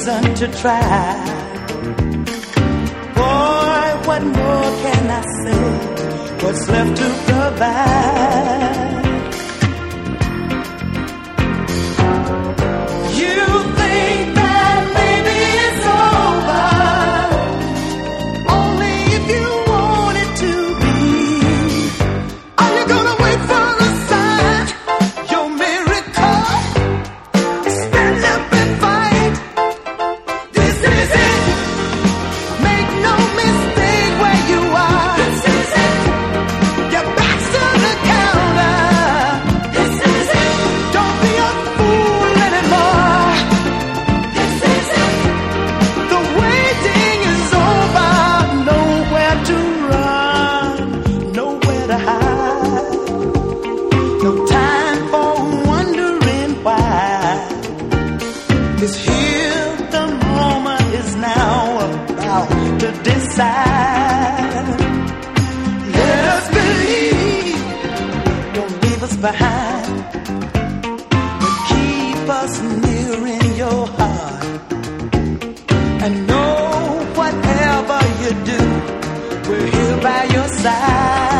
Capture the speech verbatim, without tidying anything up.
reason to try. Boy, what more can I say? What's left to provide? You think that maybe it's over, only if you want it to be. Are you gonna wait for the sign? Your miracle is stand up and fight. This is it. Make no mistake where you are. This is it. Your back's to the counter. This is it. Don't be a fool anymore. This is it. The waiting is over. Nowhere to run, nowhere to hide. No time for wondering why. It's here, the moment is now about to decide. Let us believe, don't leave us behind, but keep us near in your heart. And know whatever you do, we're here by your side.